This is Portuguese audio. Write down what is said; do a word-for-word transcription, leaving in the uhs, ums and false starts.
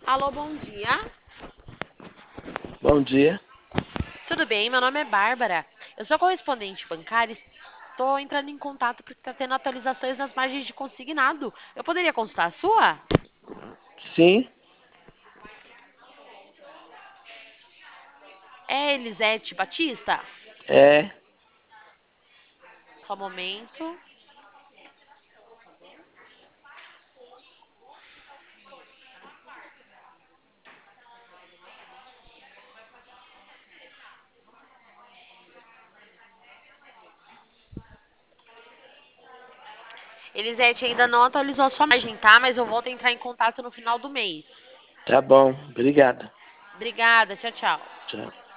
Alô, bom dia. Bom dia. Tudo bem? Meu nome é Bárbara. Eu sou correspondente bancária e estou entrando em contato porque está tendo atualizações nas margens de consignado. Eu poderia consultar a sua? Sim, É Elisete Batista? é. Só um momento. Elisete ainda não atualizou a sua margem, tá? Mas eu volto a entrar em contato no final do mês. Tá bom. Obrigado. Obrigada, tchau, tchau. Tchau.